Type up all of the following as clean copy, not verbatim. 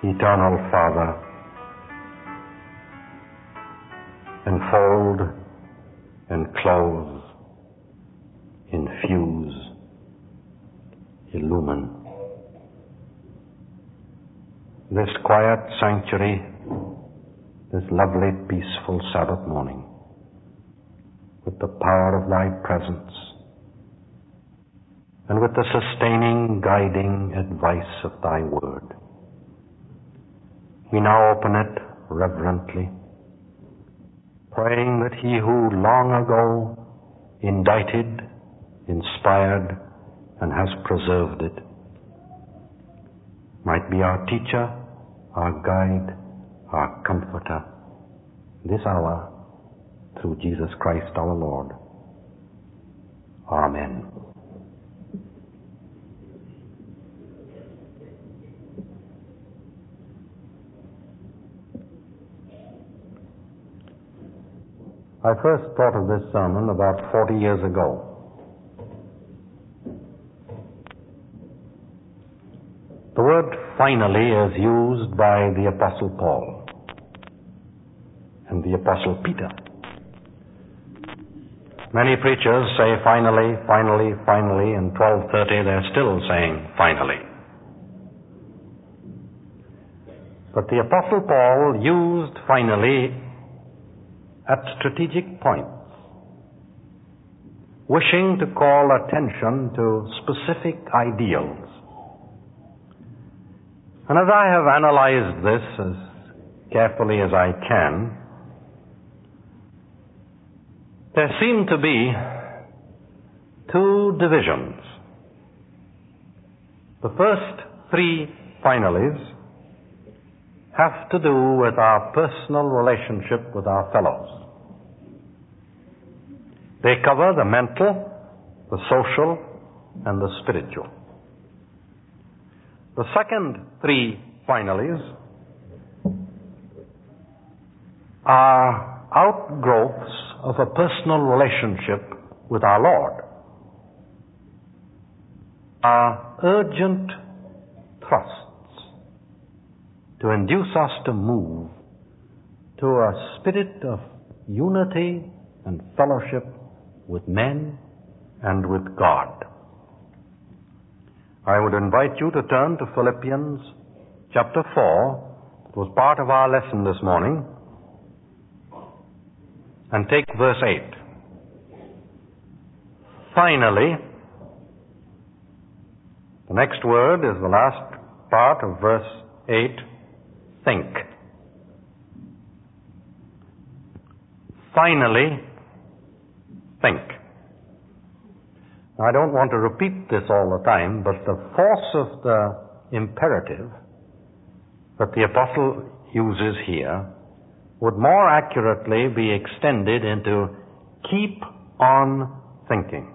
Eternal Father, enfold, enclose, infuse, illumine this quiet sanctuary, this lovely, peaceful Sabbath morning, with the power of Thy presence and with the sustaining, guiding advice of Thy word. We now open it reverently, praying that He who long ago indited, inspired, and has preserved it might be our teacher, our guide, our comforter, this hour, through Jesus Christ our Lord. Amen. I first thought of this sermon about 40 years ago. The word finally is used by the Apostle Paul and the Apostle Peter. Many preachers say finally, finally, finally, and 12:30 they're still saying finally. But the Apostle Paul used finally at strategic points, wishing to call attention to specific ideals. And as I have analyzed this as carefully as I can, there seem to be two divisions. The first three finales have to do with our personal relationship with our fellows. They cover the mental, the social, and the spiritual. The second three finales are outgrowths of a personal relationship with our Lord. Are urgent thrusts to induce us to move to a spirit of unity and fellowship with men and with God. I would invite you to turn to Philippians chapter 4. It was part of our lesson this morning. And take verse 8. Finally, the next word is the last part of verse 8, think. Finally, think. Now, I don't want to repeat this all the time, but the force of the imperative that the apostle uses here would more accurately be extended into keep on thinking.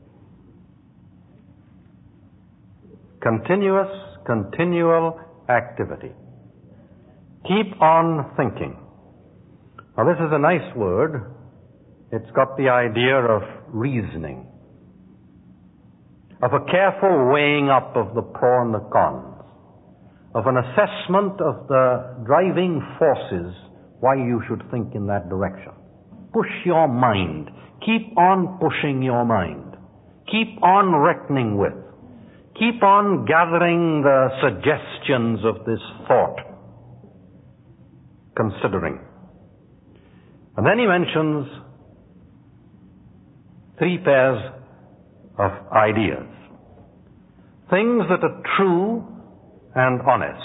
Continual activity. Keep on thinking. Now, this is a nice word. It's got the idea of reasoning, of a careful weighing up of the pro and the cons, of an assessment of the driving forces why you should think in that direction. Push your mind. Keep on pushing your mind. Keep on reckoning with. Keep on gathering the suggestions of this thought, considering. And then he mentions three pairs of ideas. Things that are true and honest.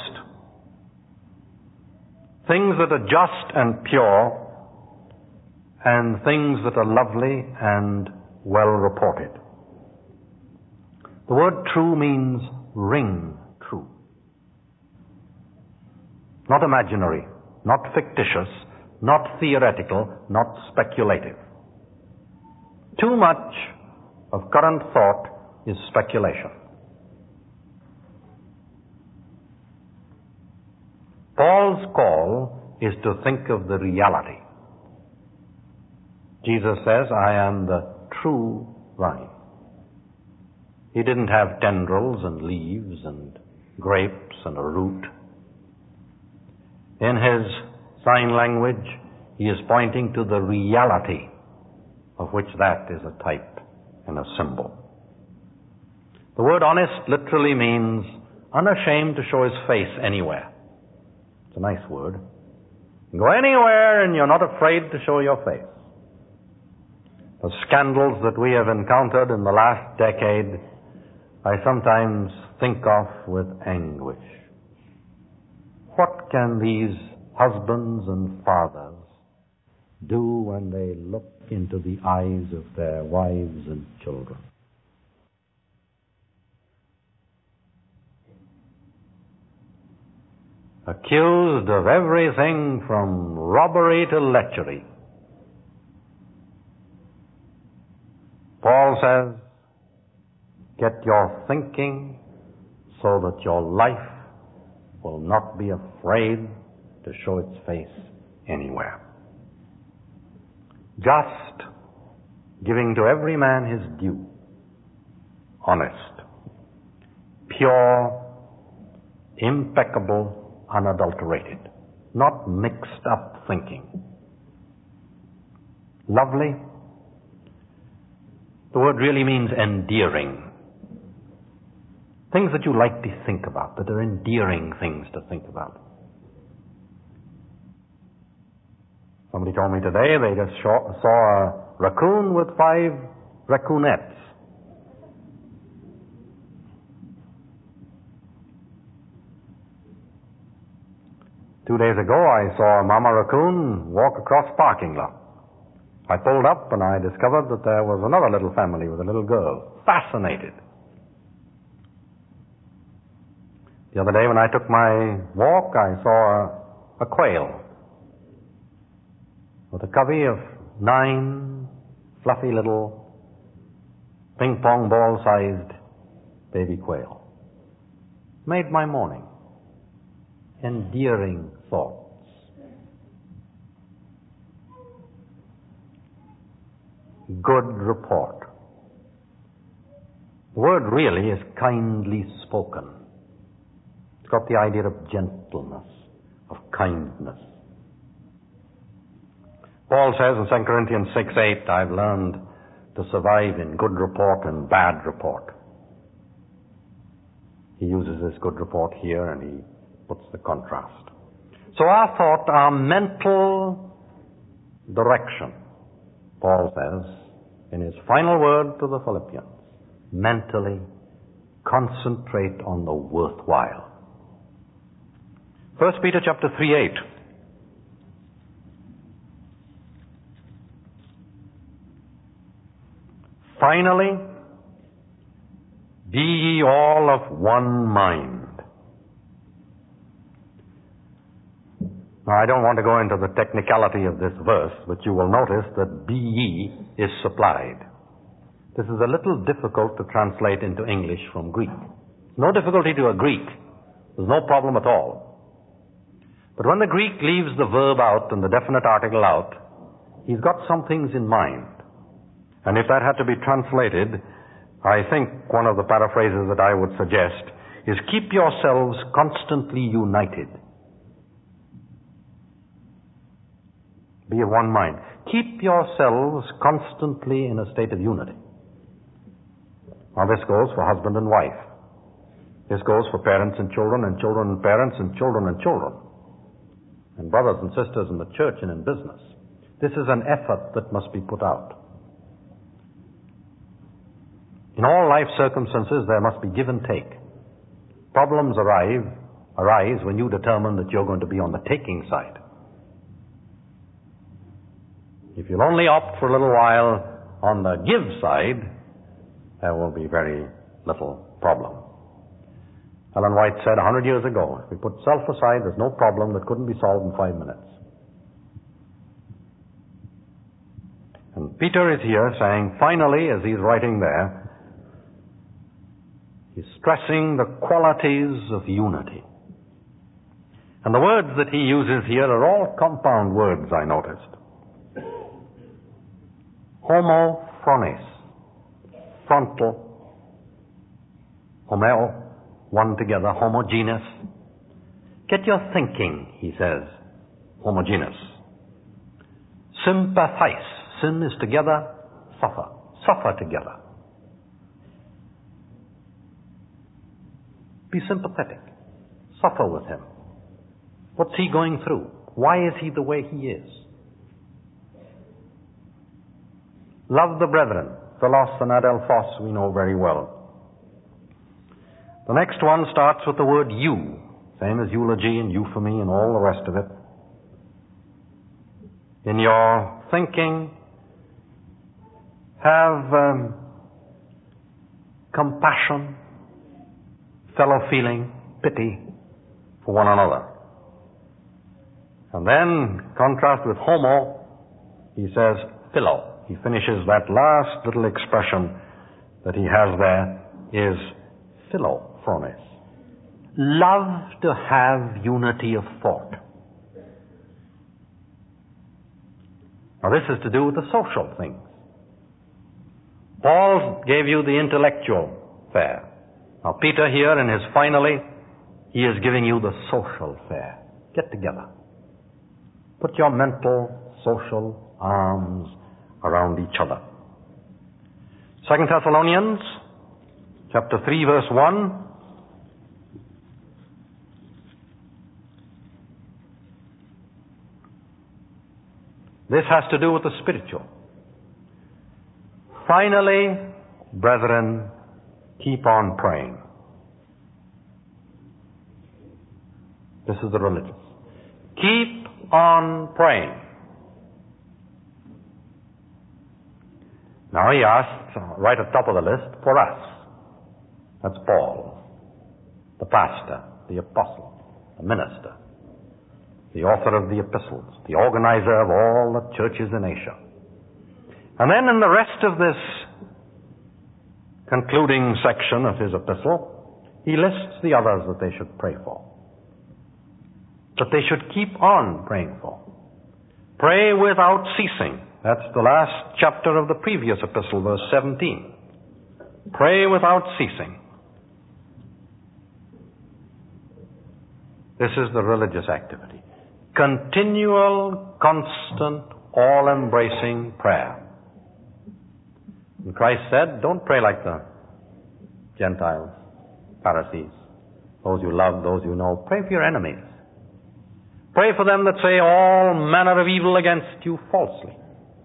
Things that are just and pure, and things that are lovely and well reported. The word true means ring true. Not imaginary, not fictitious, not theoretical, not speculative. Too much of current thought is speculation. Paul's call is to think of the reality. Jesus says, I am the true vine. He didn't have tendrils and leaves and grapes and a root. In his sign language, he is pointing to the reality of which that is a type and a symbol. The word honest literally means unashamed to show his face anywhere. It's a nice word. You go anywhere and you're not afraid to show your face. The scandals that we have encountered in the last decade, I sometimes think of with anguish. What can these husbands and fathers do when they look into the eyes of their wives and children? Accused of everything from robbery to lechery. Paul says, get your thinking so that your life will not be afraid to show its face anywhere. Just, giving to every man his due, honest, pure, impeccable, unadulterated, not mixed up thinking. Lovely. The word really means endearing. Things that you like to think about, that are endearing things to think about. Somebody told me today they just saw a raccoon with 5 raccoonets. Two days ago I saw a mama raccoon walk across the parking lot. I pulled up and I discovered that there was another little family with a little girl. Fascinated. The other day when I took my walk, I saw a quail with a covey of 9 fluffy little ping-pong ball-sized baby quail. Made my morning. Endearing thoughts. Good report. The word really is kindly spoken. It's got the idea of gentleness, of kindness. Paul says in 2 Corinthians 6:8, I've learned to survive in good report and bad report. He uses this good report here and he puts the contrast. So our thought, our mental direction, Paul says in his final word to the Philippians, mentally concentrate on the worthwhile. 1 Peter chapter 3:8. Finally, be ye all of one mind. Now, I don't want to go into the technicality of this verse, but you will notice that be ye is supplied. This is a little difficult to translate into English from Greek. No difficulty to a Greek. There's no problem at all. But when the Greek leaves the verb out and the definite article out, he's got some things in mind. And if that had to be translated, I think one of the paraphrases that I would suggest is keep yourselves constantly united. Be of one mind. Keep yourselves constantly in a state of unity. Now this goes for husband and wife. This goes for parents and children and parents and children and children. And brothers and sisters in the church and in business. This is an effort that must be put out. In all life circumstances, there must be give and take. Problems arise when you determine that you're going to be on the taking side. If you'll only opt for a little while on the give side, there will be very little problem. Ellen White said 100 years ago, if we put self aside, there's no problem that couldn't be solved in 5 minutes. And Peter is here saying, finally, as he's writing there, he's stressing the qualities of unity. And the words that he uses here are all compound words, I noticed. Homophrones, frontal, homeo, one together, homogeneous. Get your thinking, he says, homogeneous. Sympathize. Sin is together, suffer. Suffer together. Be sympathetic. Suffer with him. What's he going through? Why is he the way he is? Love the brethren. Philos and Adelphos we know very well. The next one starts with the word you, same as eulogy and euphony and all the rest of it. In your thinking, have compassion, fellow feeling, pity for one another. And then, contrast with homo, he says philo. He finishes that last little expression that he has there is philophrones. Love to have unity of thought. Now this is to do with the social things. Paul gave you the intellectual fare. Now Peter here in his finally, he is giving you the social fare. Get together. Put your mental, social arms around each other. 2 Thessalonians chapter 3 verse 1. This has to do with the spiritual. Finally, brethren, keep on praying. This is the religious. Keep on praying. Now he asks, right at the top of the list, for us. That's Paul, the pastor, the apostle, the minister, the author of the epistles, the organizer of all the churches in Asia. And then in the rest of this concluding section of his epistle, he lists the others that they should pray for, that they should keep on praying for. Pray without ceasing. That's the last chapter of the previous epistle, verse 17. Pray without ceasing. This is the religious activity. Continual, constant, all-embracing prayer. And Christ said, don't pray like the Gentiles, Pharisees, those you love, those you know. Pray for your enemies. Pray for them that say all manner of evil against you falsely.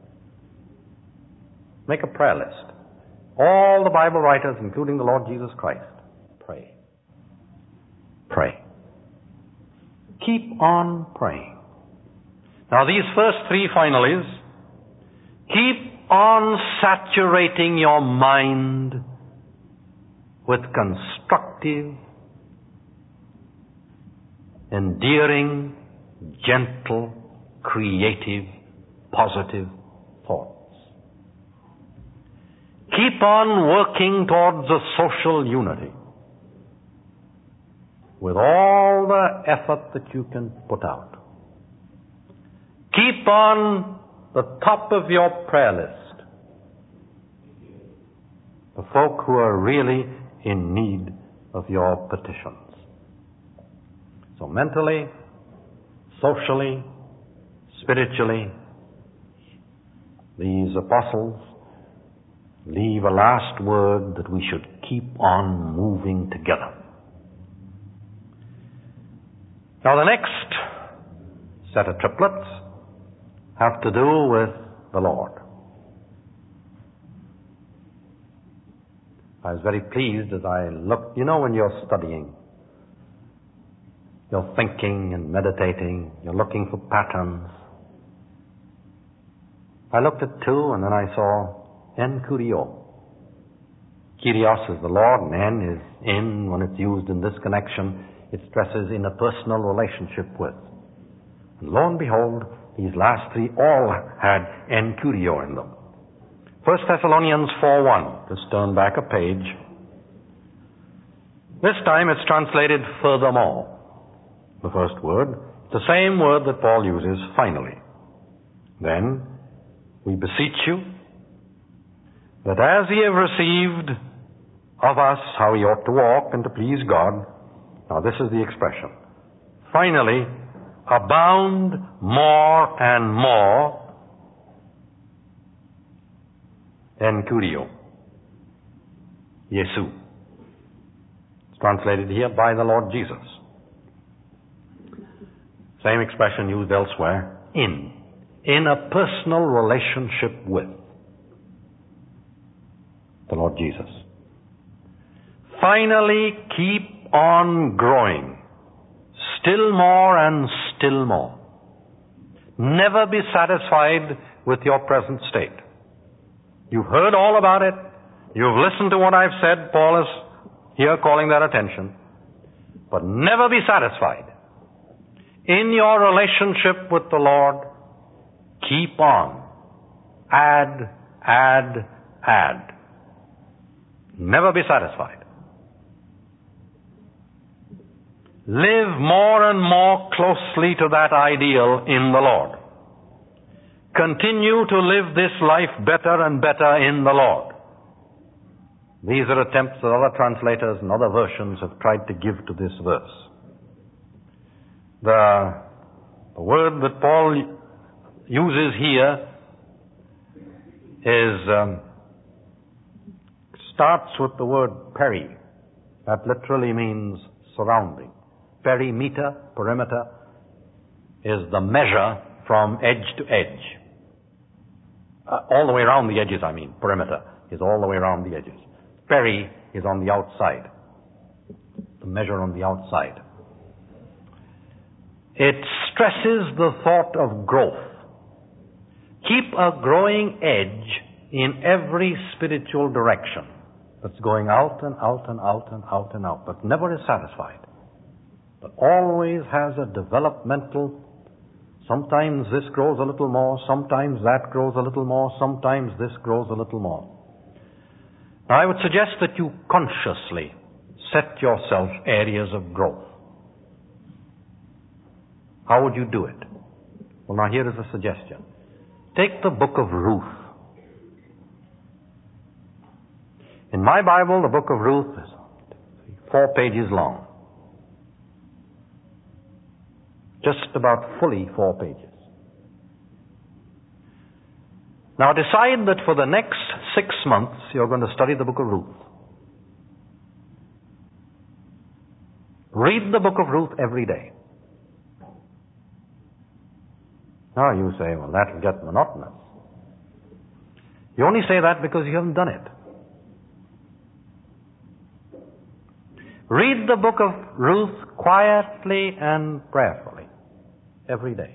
Make a prayer list. All the Bible writers, including the Lord Jesus Christ, pray. Pray. Keep on praying. Now these first three finalies, keep on saturating your mind with constructive, endearing, gentle, creative, positive thoughts. Keep on working towards a social unity with all the effort that you can put out. Keep on the top of your prayer list the folk who are really in need of your petitions. So mentally, socially, spiritually, these apostles leave a last word that we should keep on moving together. Now the next set of triplets have to do with the Lord. I was very pleased as I looked, when you're studying, you're thinking and meditating, you're looking for patterns. I looked at two and then I saw en kurio. Kyrios is the Lord, and en is in when it's used in this connection. It stresses in a personal relationship with. And lo and behold, these last three all had en kurio in them. 1 Thessalonians 4:1. Just turn back a page. This time it's translated furthermore. The first word. The same word that Paul uses finally. Then, we beseech you that as ye have received of us how ye ought to walk and to please God, now this is the expression, Finally, abound more and more en Kyrio, Yesu. It's translated here, by the Lord Jesus. Same expression used elsewhere, in a personal relationship with the Lord Jesus. Finally, keep on growing, still more and still more. Never be satisfied with your present state. You've heard all about it. You've listened to what I've said. Paul is here calling their attention. But never be satisfied. In your relationship with the Lord, keep on. Add, add, add. Never be satisfied. Live more and more closely to that ideal in the Lord. Continue to live this life better and better in the Lord. These are attempts that other translators and other versions have tried to give to this verse. The word that Paul uses here starts with the word peri. That literally means surrounding. Perimeter, perimeter, is the measure from edge to edge. All the way around the edges, I mean. Perimeter is all the way around the edges. Peri is on the outside. The measure on the outside. It stresses the thought of growth. Keep a growing edge in every spiritual direction. That's going out and out and out and out and out, but never is satisfied. But always has a developmental. Sometimes this grows a little more, sometimes that grows a little more, sometimes this grows a little more. Now I would suggest that you consciously set yourself areas of growth. How would you do it? Well, now here is a suggestion. Take the book of Ruth. In my Bible, the book of Ruth is 4 pages long. Just about fully 4 pages. Now decide that for the next 6 months you're going to study the book of Ruth. Read the book of Ruth every day. Now you say, well, that will get monotonous. You only say that because you haven't done it. Read the book of Ruth quietly and prayerfully every day.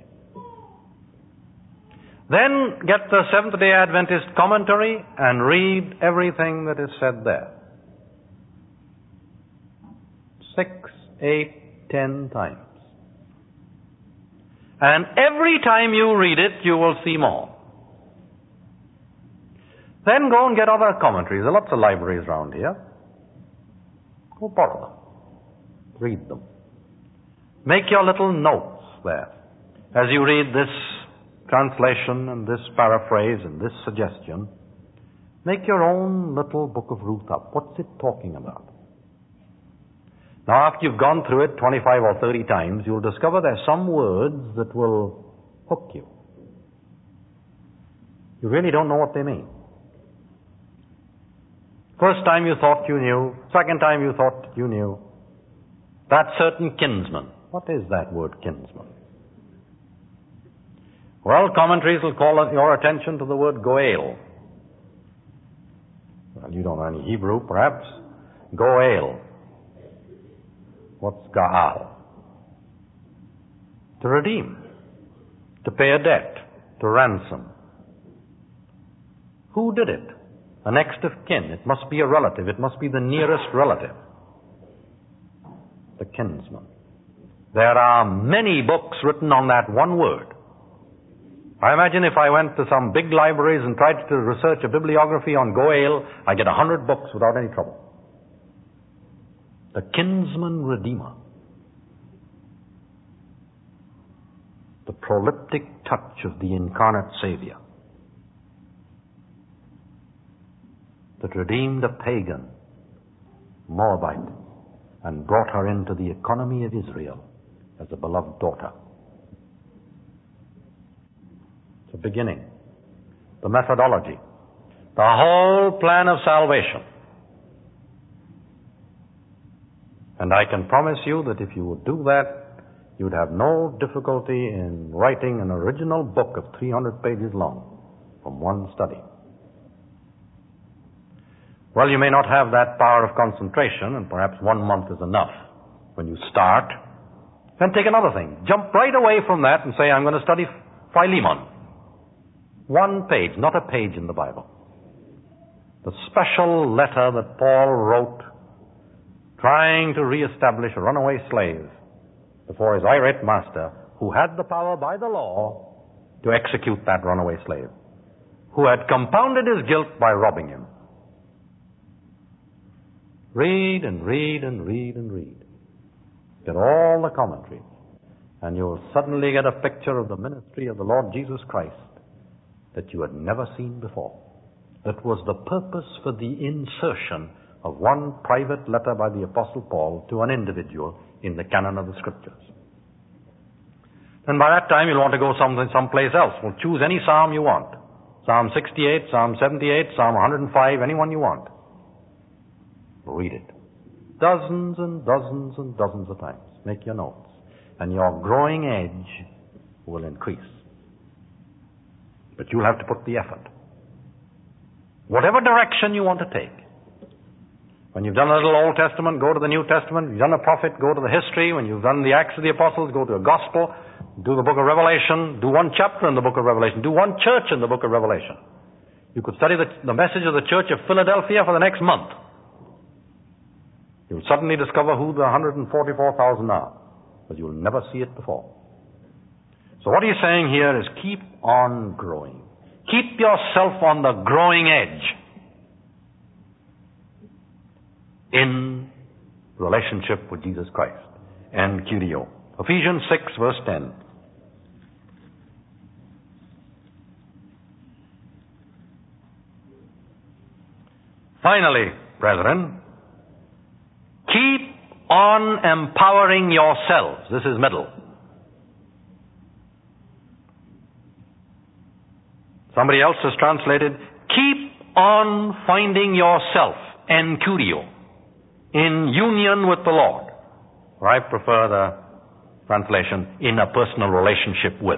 Then get the Seventh-day Adventist commentary and read everything that is said there. 6, 8, 10 times. And every time you read it, you will see more. Then go and get other commentaries. There are lots of libraries around here. Go borrow them. Read them. Make your little notes there. As you read this translation and this paraphrase and this suggestion, make your own little book of Ruth up. What's it talking about? Now, after you've gone through it 25 or 30 times, you'll discover there are some words that will hook you. You really don't know what they mean. First time you thought you knew. Second time you thought you knew. That certain kinsman. What is that word, kinsman? Well, commentaries will call your attention to the word goel. Well, you don't know any Hebrew, perhaps. Goel. What's Gaal? To redeem. To pay a debt. To ransom. Who did it? A next of kin. It must be a relative. It must be the nearest relative. The kinsman. There are many books written on that one word. I imagine if I went to some big libraries and tried to research a bibliography on Goel, I'd get 100 books without any trouble. The kinsman redeemer. The proleptic touch of the incarnate Savior that redeemed a pagan Moabite and brought her into the economy of Israel as a beloved daughter. The beginning, the methodology, the whole plan of salvation. And I can promise you that if you would do that, you'd have no difficulty in writing an original book of 300 pages long from one study. Well, you may not have that power of concentration, and perhaps 1 month is enough when you start. Then take another thing. Jump right away from that and say, I'm going to study Philemon. 1 page, not a page in the Bible. The special letter that Paul wrote trying to reestablish a runaway slave before his irate master, who had the power by the law to execute that runaway slave, who had compounded his guilt by robbing him. Read and read and read and read. Get all the commentaries, and you'll suddenly get a picture of the ministry of the Lord Jesus Christ that you had never seen before. That was the purpose for the insertion of one private letter by the Apostle Paul to an individual in the canon of the Scriptures. And by that time, you'll want to go someplace else. Well, choose any psalm you want. Psalm 68, Psalm 78, Psalm 105, any one you want. Read it. Dozens and dozens and dozens of times. Make your notes. And your growing edge will increase. But you'll have to put the effort. Whatever direction you want to take. When you've done a little Old Testament, go to the New Testament. When you've done a prophet, go to the history. When you've done the Acts of the Apostles, go to a gospel. Do the book of Revelation. Do 1 chapter in the book of Revelation. Do 1 church in the book of Revelation. You could study the message of the church of Philadelphia for the next month. You'll suddenly discover who the 144,000 are, but you'll never see it before. So what he's saying here is keep on growing. Keep yourself on the growing edge in relationship with Jesus Christ. And QDO. Ephesians 6 verse 10. Finally, brethren, keep on empowering yourselves. This is middle. Somebody else has translated, keep on finding yourself, encurio, in union with the Lord. Or I prefer the translation, in a personal relationship with.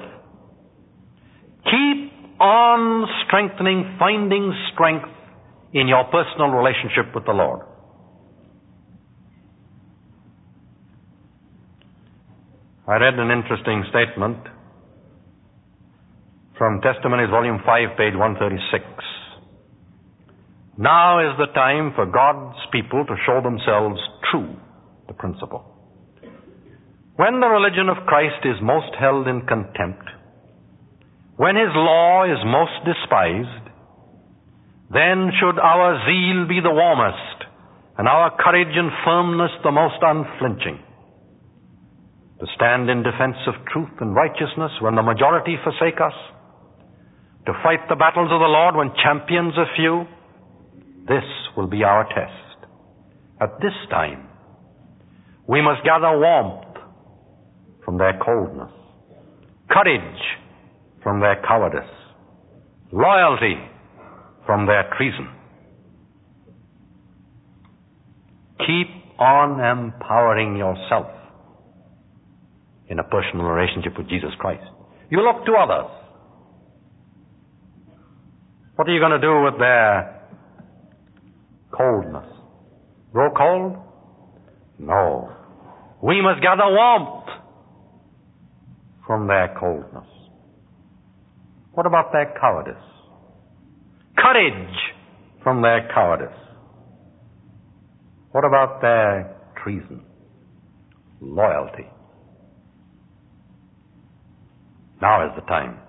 Keep on strengthening, finding strength in your personal relationship with the Lord. I read an interesting statement from Testimonies, Volume 5, page 136. Now is the time for God's people to show themselves true to principle. When the religion of Christ is most held in contempt, when His law is most despised, then should our zeal be the warmest, and our courage and firmness the most unflinching. To stand in defense of truth and righteousness when the majority forsake us, to fight the battles of the Lord when champions are few, this will be our test. At this time, we must gather warmth from their coldness, courage from their cowardice, loyalty from their treason. Keep on empowering yourself in a personal relationship with Jesus Christ. You look to others. What are you going to do with their coldness? Grow cold? No. We must gather warmth from their coldness. What about their cowardice? Courage from their cowardice. What about their treason? Loyalty. Now is the time.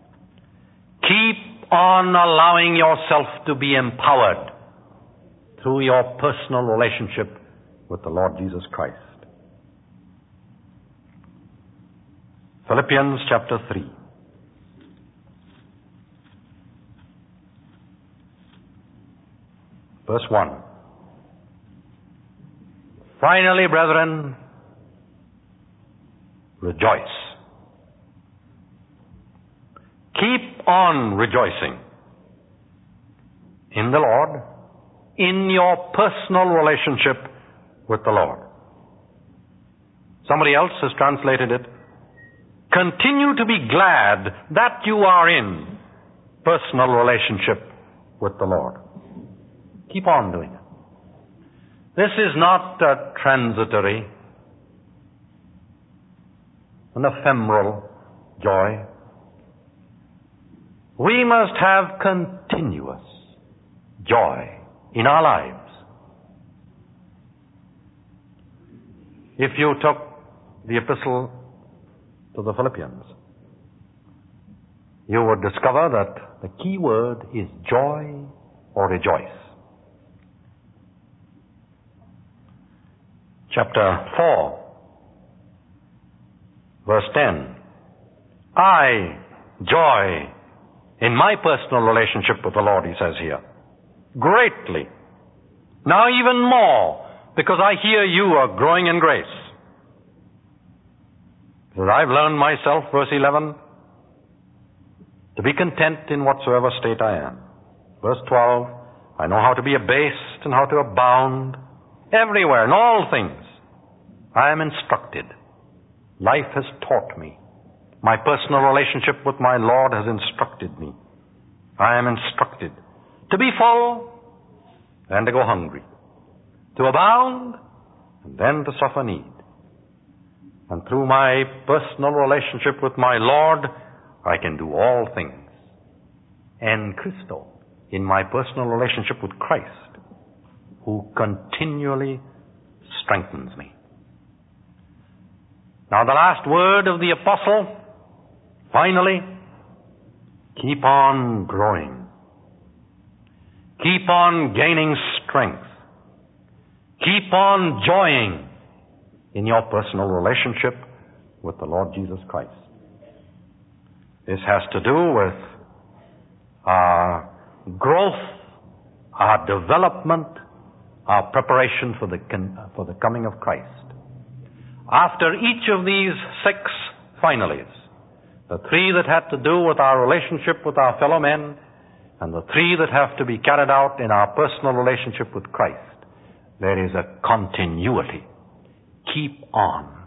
Keep on allowing yourself to be empowered through your personal relationship with the Lord Jesus Christ. Philippians chapter 3. Verse 1. Finally, brethren, rejoice. Keep on rejoicing in the Lord, in your personal relationship with the Lord. Somebody else has translated it, continue to be glad that you are in personal relationship with the Lord. Keep on doing it. This is not a transitory, an ephemeral joy. We must have continuous joy in our lives. If you took the epistle to the Philippians, you would discover that the key word is joy or rejoice. Chapter 4, verse 10. I joy in my personal relationship with the Lord, he says here, greatly. Now even more, because I hear you are growing in grace. Because I've learned myself, verse 11, to be content in whatsoever state I am. Verse 12, I know how to be abased and how to abound. Everywhere, in all things, I am instructed. Life has taught me. My personal relationship with my Lord has instructed me. I am instructed to be full and to go hungry, to abound and then to suffer need. And through my personal relationship with my Lord, I can do all things. En Christo, in my personal relationship with Christ, who continually strengthens me. Now the last word of the apostle, finally, keep on growing. Keep on gaining strength. Keep on joying in your personal relationship with the Lord Jesus Christ. This has to do with our growth, our development, our preparation for the coming of Christ. After each of these 6 finales, the 3 that had to do with our relationship with our fellow men, and the 3 that have to be carried out in our personal relationship with Christ, there is a continuity. Keep on,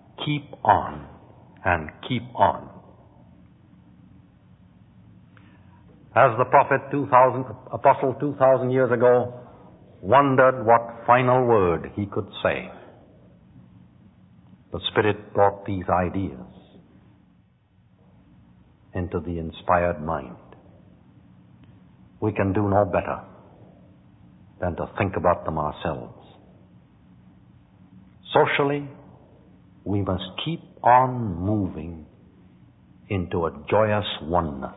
and keep on. As the prophet apostle 2,000 years ago wondered what final word he could say, the Spirit brought these ideas into the inspired mind. We can do no better than to think about them ourselves. Socially, we must keep on moving into a joyous oneness.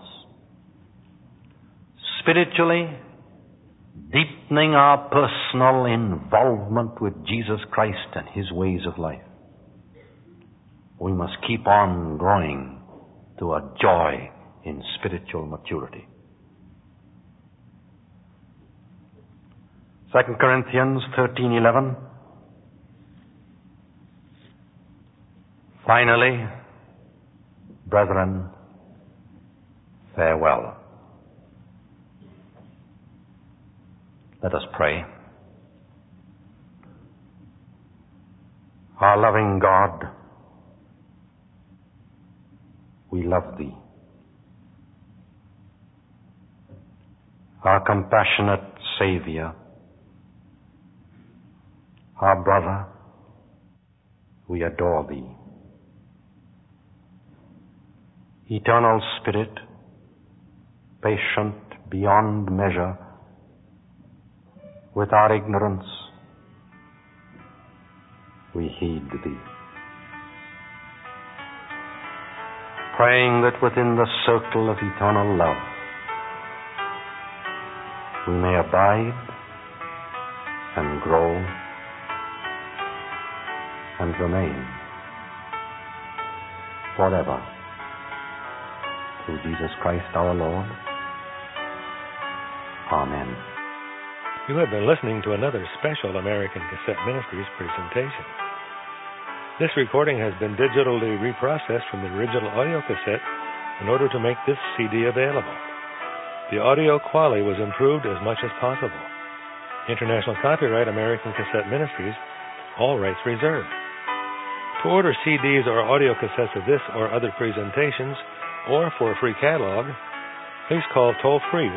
Spiritually, deepening our personal involvement with Jesus Christ and His ways of life. We must keep on growing to a joy in spiritual maturity. 2 Corinthians 13:11. Finally, brethren, farewell. Let us pray. Our loving God, we love Thee. Our compassionate Savior, our brother, we adore Thee. Eternal Spirit, patient beyond measure with our ignorance, we heed Thee. Praying that within the circle of eternal love, we may abide and grow and remain forever. Through Jesus Christ our Lord. Amen. You have been listening to another special American Cassette Ministries presentation. This recording has been digitally reprocessed from the original audio cassette in order to make this CD available. The audio quality was improved as much as possible. International copyright American Cassette Ministries, all rights reserved. To order CDs or audio cassettes of this or other presentations, or for a free catalog, please call toll-free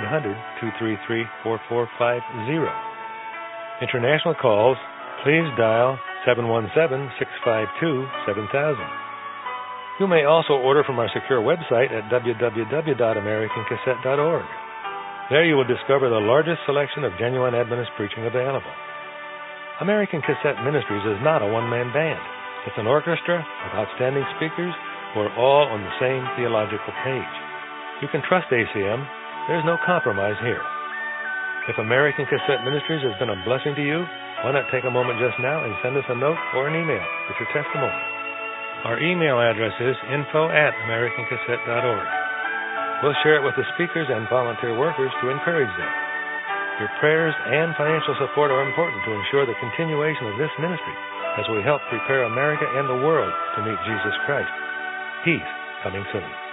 1-800-233-4450. International calls, please dial 717-652-7000. You may also order from our secure website at www.americancassette.org. There you will discover the largest selection of genuine Adventist preaching available. American Cassette Ministries is not a one-man band. It's an orchestra of outstanding speakers who are all on the same theological page. You can trust ACM. There's no compromise here. If American Cassette Ministries has been a blessing to you, why not take a moment just now and send us a note or an email with your testimony? Our email address is info@americancassette.org. We'll share it with the speakers and volunteer workers to encourage them. Your prayers and financial support are important to ensure the continuation of this ministry as we help prepare America and the world to meet Jesus Christ. He's coming soon.